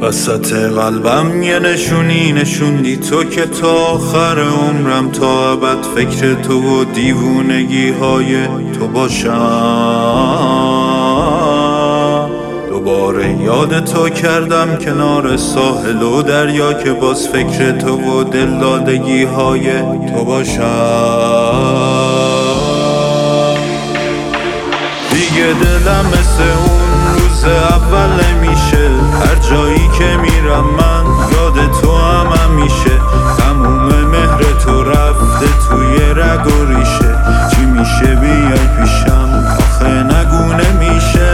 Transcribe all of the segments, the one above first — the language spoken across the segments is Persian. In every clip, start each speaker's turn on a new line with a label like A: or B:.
A: وسط قلبم یه نشونی نشوندی تو که تا آخر عمرم تا ابد فکر تو و دیوونگی های تو باشم. دوباره یاد تو کردم کنار ساحل و دریا که باز فکر تو و دلدادگی های تو باشم. دیگه دلم مثل اون روز اول نمیشه، هر جایی که میرم من یاد تو هم همیشه. تموم مهر تو رفته توی رگ و ریشه، چی میشه بیای پیشم آخه نگو نمیشه.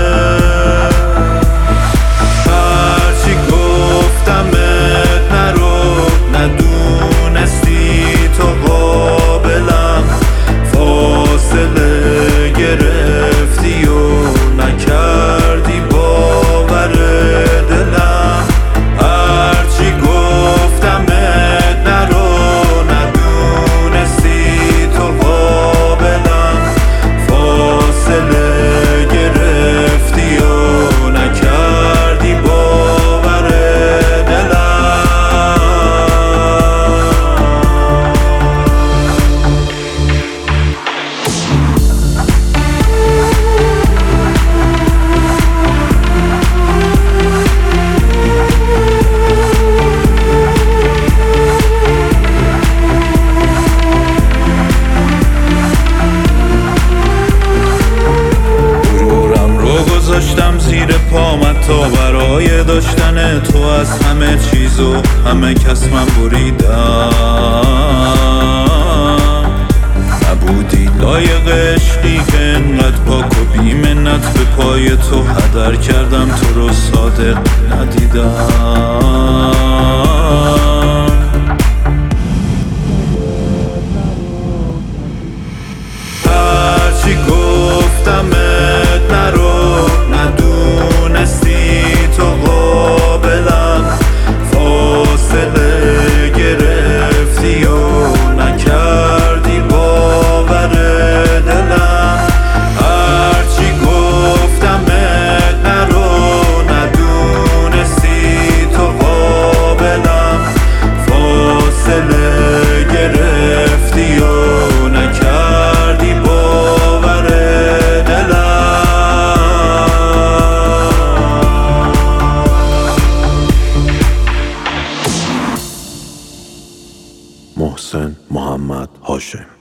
A: هرچی گفتمت نرو ندونستی تو قابلم، فاصله گرفتی و نکردی باور دلم. هرچی گفتمت نرو ندونستی تو قابلم، فاصله گرفتی و نکردی باور دلم. گذاشتم زیر پامت تا برای داشتن تو از همه چیز و همه کس من بریدم. نبودی لایق عشقی که انقدر پاک و بی منت به پای تو هدر کردم، تو رو صادق ندیدم. هرچی گفتمت نرو ندونستی تو قابلم، فاصله گرفتی و نکردی باور دلم. هرچی گفتمت نرو ندونستی تو قابلم، فاصله گرفتی و نکردی باور دلم. محسن محمد هاشم.